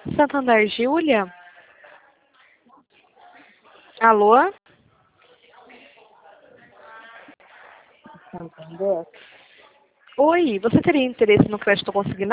Santander, Júlia? Alô? Santander? Oi, você teria interesse no crédito consignado?